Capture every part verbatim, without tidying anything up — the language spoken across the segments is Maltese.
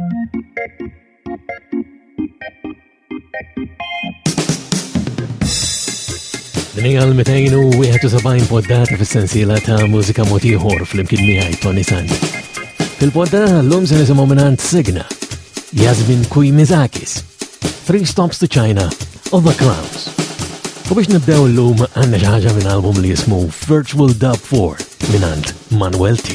Dini għal mejtejn u wieħed u sebgħin poddata fis-sensiela ta' mużika mod ieħor fl-imkien miegħi Tony Sand. Fil-poddata llum se nisimgħu mingħand Signa, Yasmin Kuimizakis, Three Stops to China of the Clowns. U biex nibdew llum għandna xi ħaġa minn album li jismu Virtual Dub four mingħand Manuel T.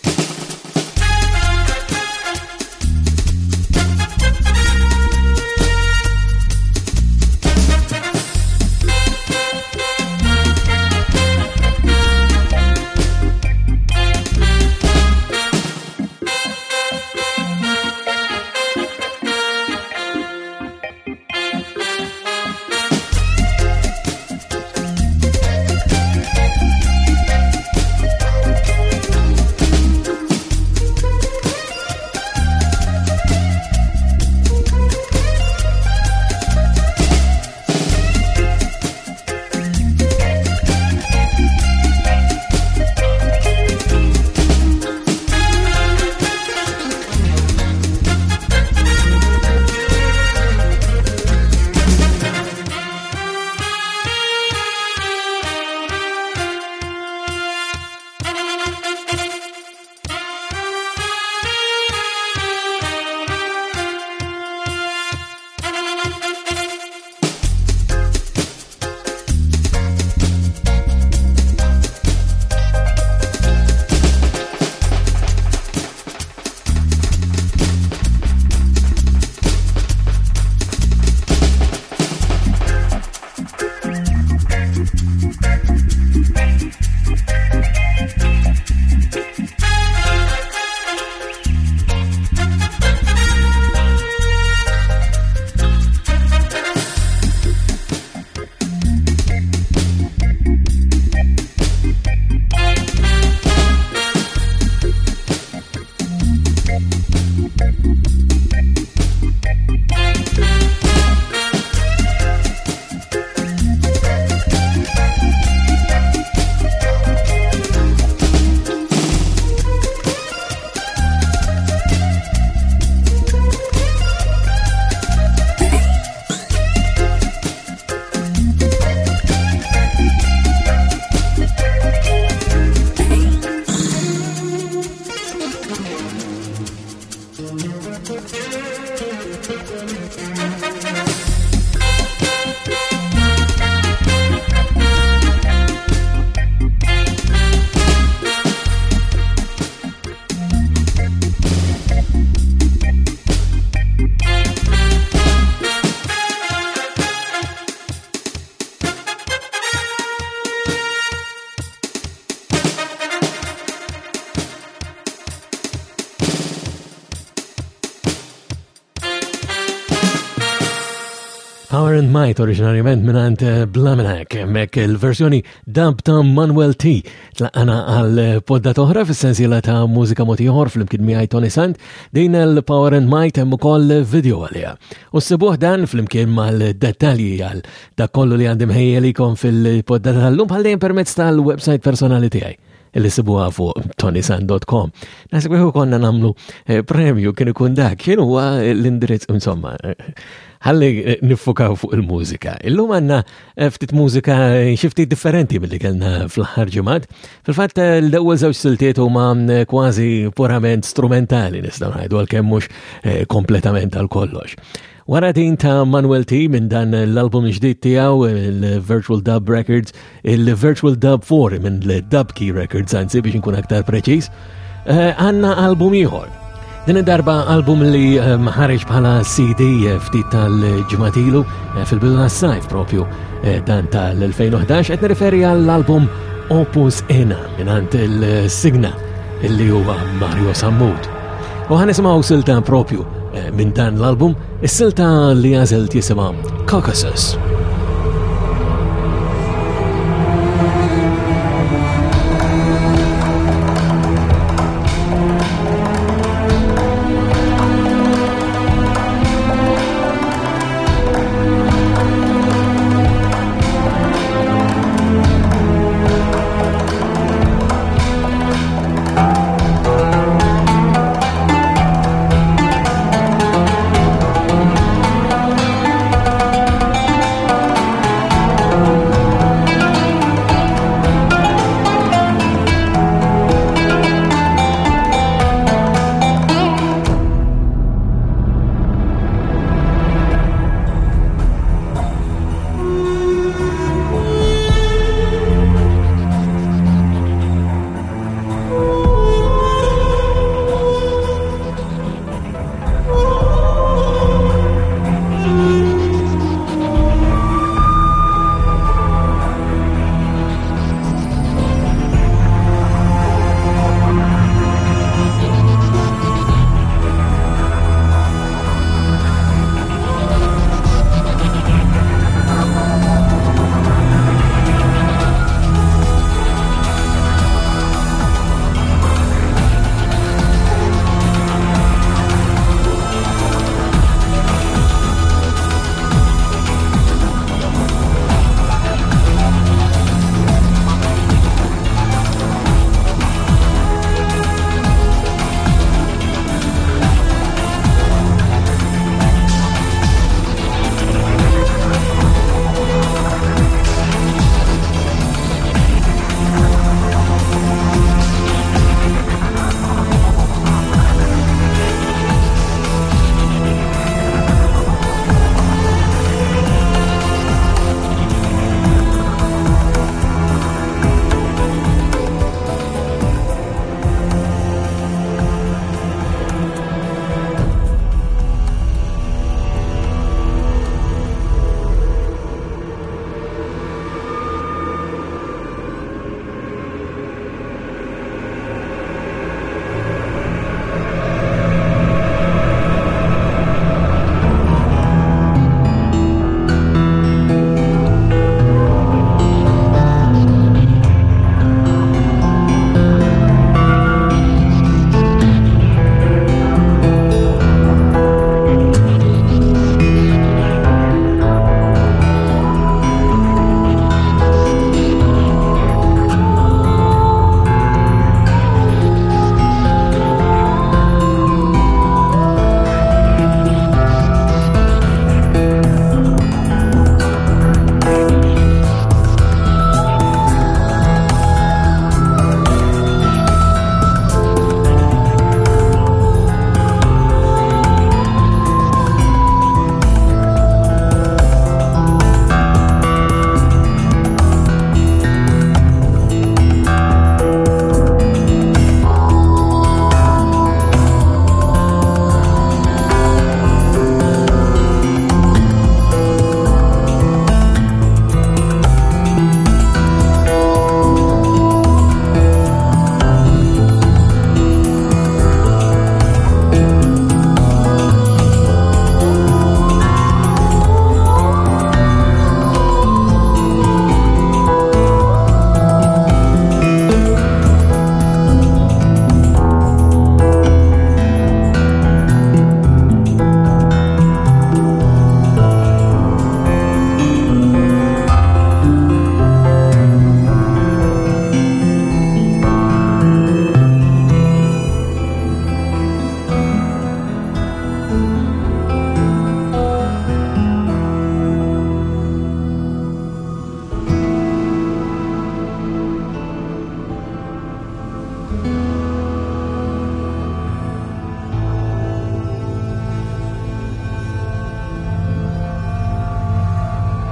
Power and Might oriġinarjament minant Blamenak, mek il-versjoni dub ta' Manuel T. Tlaqana għal poddat oħra fis-sensiela ta' mużika mod ieħor fl-imkien miegħi Tony Sand, din il-Power and Might hemm ukoll video għaliha. U ssibuh dan fl-imkien mal-dettalji għal dak kollu li għandi mħejjelikom fil-poddata tal-lum bħal dejjem permezz tal-website personali tiegħi illi sibuha fuq tony sand dot com. Nasib kieku konna namlu premju kien ikun dak, kienu huwa l-indirizz, insomma, ħalli nifukaw fuq il-mużika. Illum għanna ftit mużika xifti differenti mill-li kellna fl-ħar ġimgħat. Fil-fatt l-ewwel żewġ siltiet huma kważi purament strumentali nistgħu ngħidu għalkemm mhux kompletament għal kollox. Wara din ta' Manuel T minn dan l-album ġdid tiegħu il-Virtual Dub Records, il-Virtual Dub four minn l-Dub Key Records anzi biex nkun aktar preċiż, għandna album ieħor. Din id-darba album li ħareġ bħala C D ftit tal-ġimatilu fil-bidu tas-sajf propju dan tal-twenty eleven qed nirreferi għall-album Opus Ena mingħand il-Signa illi huwa Mario Sammut. U ħanisimgħu silta propju minn dan l-album, is-silta li għażelt jisimha Caucasus.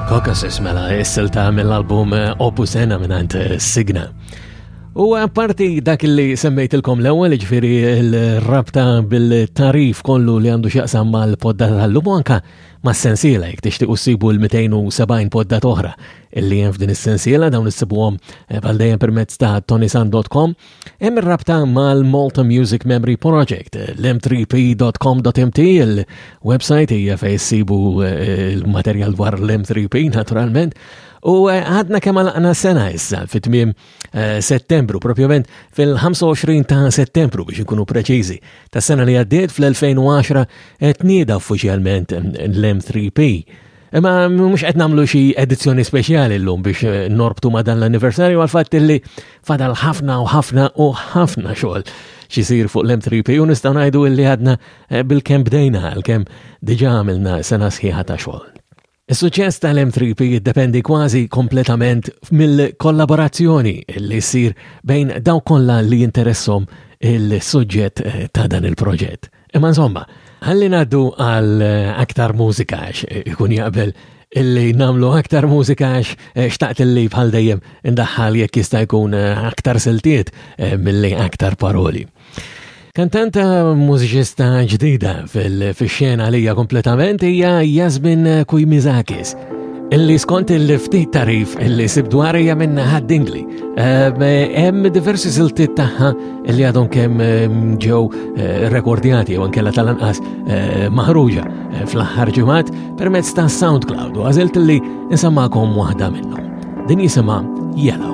Caucasus mela s-silta mill-album Opus Ena minant Signa. U apparti dak li semmejtilkom l-ewwel ġifieri l-rabta bil-tarif kollu li għandu x'jaqsam mal-poddata tal-lum anka mas-sensiela jekk tixtiequ ssibu l-mejtejn u sebgħin poddat oħra illi hemm f'din is-sensiela dawn issibuhom bħal dejjem permezz ta' tonisan dot com. Hemm ir-rabta mal-Malta Music Memory Project, l m three p dot com dot m t, il-website hija fejn issibu l-materjal dwar l-M three P naturalment. U għadna kemm għalaqna sena issa fit-tmiem Settembru, propjament fil-ħamsa u għoxrin ta' Settembru biex nkunu preċiżi. Ta' sena li għaddiet fl-elfejn u għaxra tnieda uffiċjalment l-M three P. Imma mhux qed nagħmlu xi edizzjoni speċjali llum biex norbtu ma' dan l-anniversarju għal fatt li fadal ħafna u ħafna u ħafna xogħol xisir fuq l-M three P u nistgħu ngħidu li għadna bil-kemm bdejna għalkemm diġà għamilna sena sħiħa ta' xogħol. Is-suċċess tal-M three P jiddependi kważi kompletament mill-kollaborazzjoni li ssir bejn dawk kollha li jinteresshom il-suġġett ta' dan il-proġett. Imma insomma, ħalli ngħaddu għal aktar mużika ikun jaqbel illi namlu aktar mużika xtaqt illi bħal dejjem indaħħal jekk jista' jkun aktar siltiet milli aktar paroli. Kantanta mużiċista ġdida fil-xena għalija kompletament hija Yasmin Kuymizakis, illi skont il-ftit tarif illi sibdwar hija minn ħaddingli. Hemm diversi siltiet tagħha illi għadhom kemm ġew rekordjati jew ankella tal-anqas maħruġa fl-aħħar ġimgħat permezz ta' SoundCloud u għażilt illi insemmakom waħda minnhom. Din jisimha Yellow.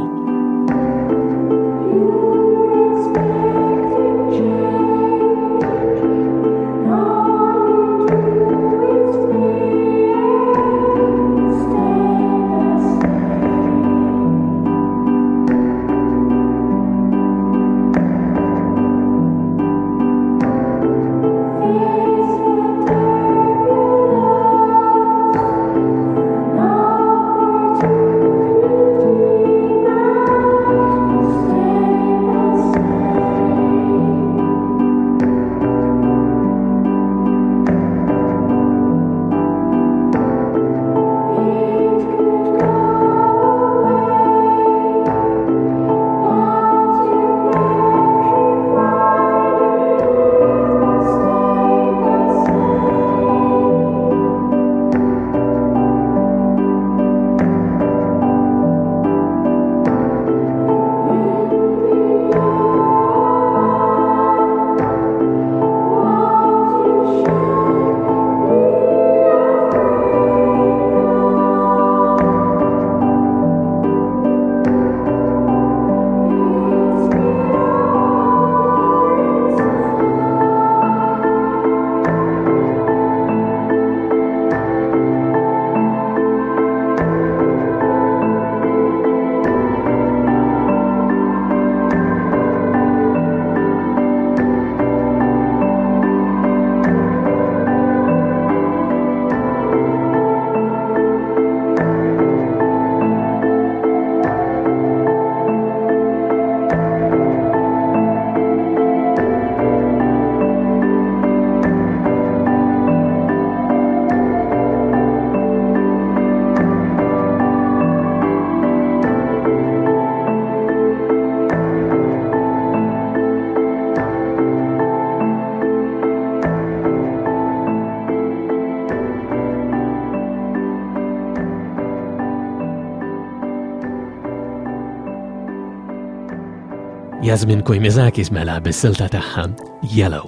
Yasmin Kuymizakis mela bis-silta tagħha Yellow.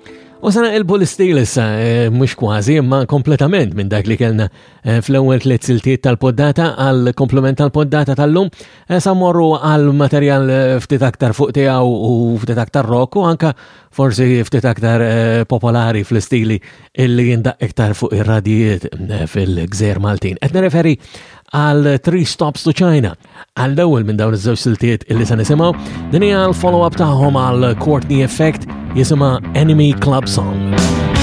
U sana il-bu l-istil issa mhux kważi imma kompletament minn dak li kellna fl-ewwel tliet siltiet tal-poddata għal komplement tal-poddata tal-lum sa morru għal materjal ftit aktar fuq tiegħu u ftit aktar rock u anka forsi ftit aktar popolari fl-istili illi jindaq iktar fuq ir-radijiet fil-Gżejjer Maltin. Qed nirreferi għal Three Stops to China. Għal l-ewwel minn dawn iż-żewġ siltiet illi se nisimgħu, din hija l-follow-up tagħhom għal Courtney Effect jisimha Enemy Club Song.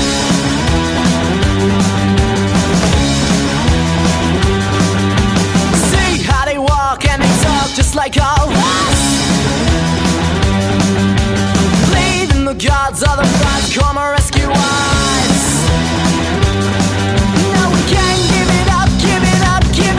See how they walk and they talk just like all us. Bleeding the gods of the gods come and rescue us. No, we can't give it up, give it up, give it up.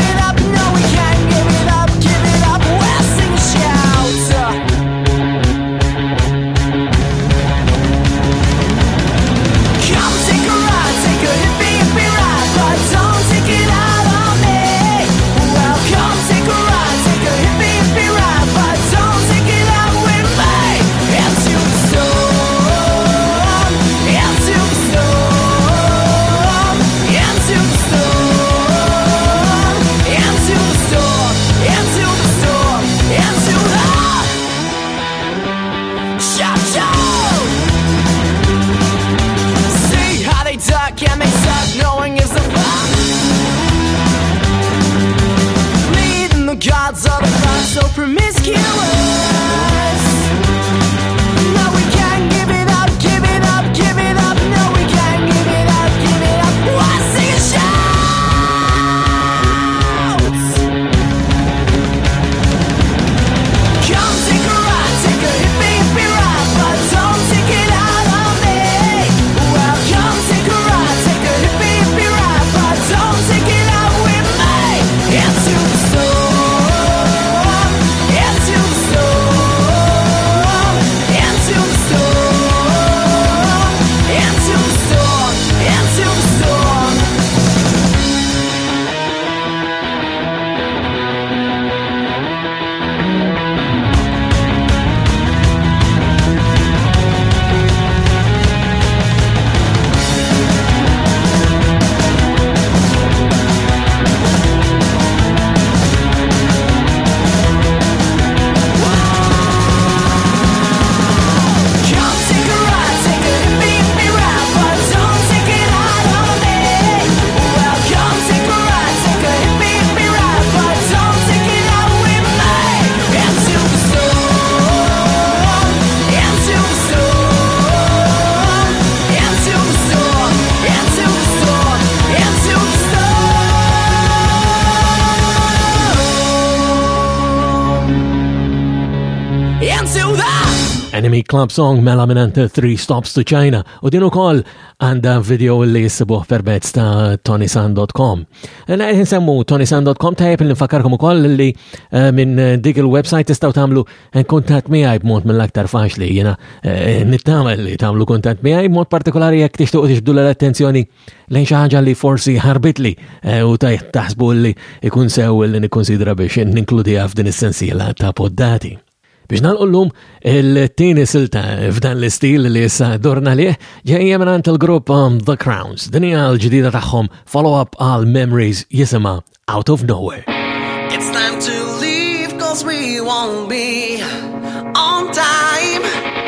Enemy Club Song mela minant Three Stops to China u din ukoll għandha video li jissibuh permezz ta' tonysan dot com. Nsemmu tonysan dot com tajjeb li nfakkarkom ukoll li minn dik il-website tistgħu tagħmlu kuntatt miegħi b'mod mill-aktar faċli. Jiena nittama li tagħmlu kuntatt miegħi b'mod partikolari jekk tixtiequ tixbdu l-attenzjoni lejn xi ħaġa li forsi ħarbitli u taħsbu li ikun sew li nikkonsidra biex ninkludiha f'din is-sensiela ta' poddati. Biex nalqullum il-tieni silta f'dan l-istil li issa dorna lieh ġejja mingħand il-grupp um, The Crowns. Din hija l-ġdida tagħhom follow-up għal Memories jisimha Out of Nowhere. It's time to leave cause we won't be on time.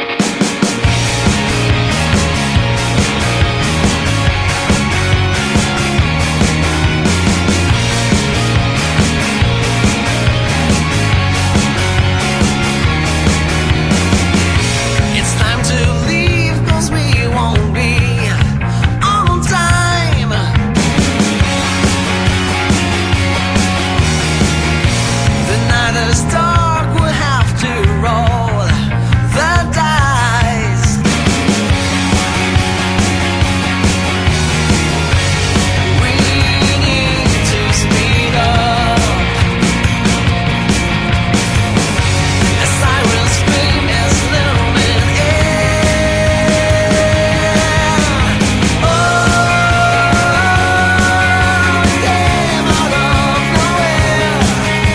Dark, we'll have to roll the dice. We need to speed up. A siren scream is looming in. Oh, it came out of nowhere.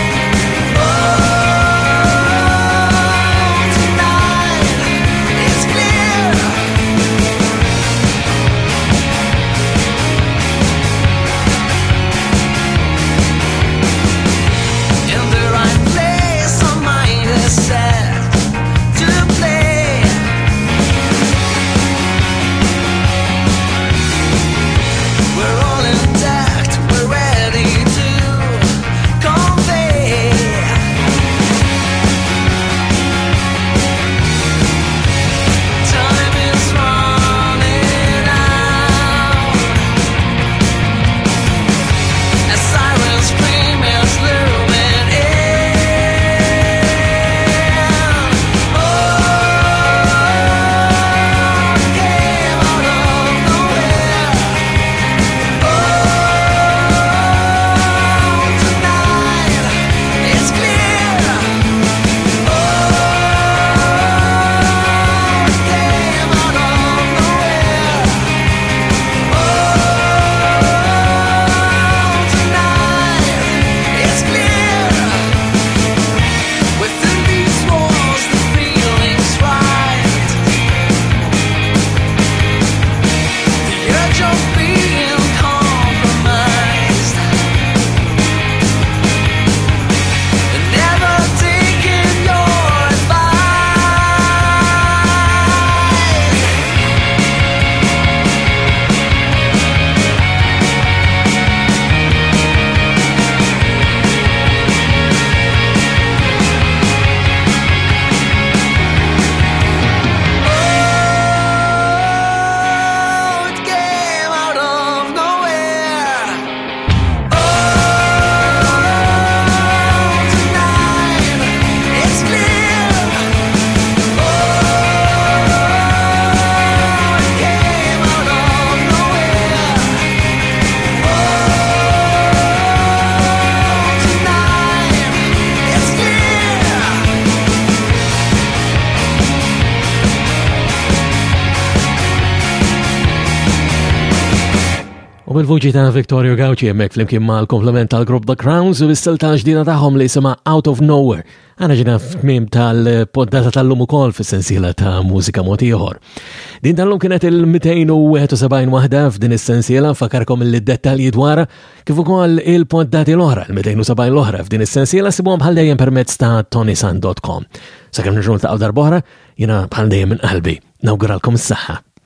bil-vuċi ta' Victorio Gauci jemmek flimkien ma' l-komplement tal-grupp The Crowns u bis-silta ġdida tagħhom li jisimha Out of Nowhere. Għana ġina f'tmiem tal-poddata tal-lum ukoll fis-sensiela ta' mużika mod ieħor. Din tal-lum kienet il-mija wieħed u sebgħin waħda f'din is-sensiela fakarkom il-dettalji dwarha kif ukoll il-poddati l-oħra, il-mija u sebgħin l-oħra f'din is-sensiela sibuhom bħal dejjem permezz ta' tonysan dot com. Sakemm nirġgħu ta' darb'oħra, jiena bħal dejjem minn qalbi nawguralkom is-saħħa.